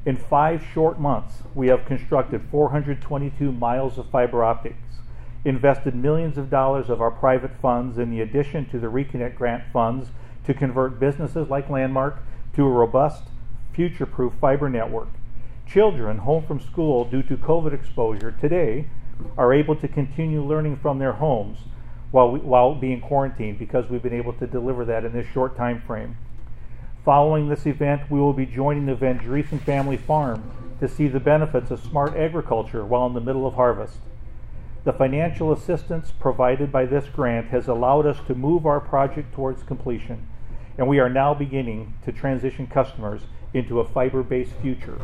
In 5 short months, we have constructed 422 miles of fiber optics, invested millions of dollars of our private funds in the addition to the Reconnect grant funds to convert businesses like Landmark to a robust, future-proof fiber network. Children home from school due to COVID exposure today are able to continue learning from their homes while being quarantined because we've been able to deliver that in this short time frame. Following this event, we will be joining the Van Driessen family farm to see the benefits of smart agriculture while in the middle of harvest. The financial assistance provided by this grant has allowed us to move our project towards completion, and we are now beginning to transition customers into a fiber-based future.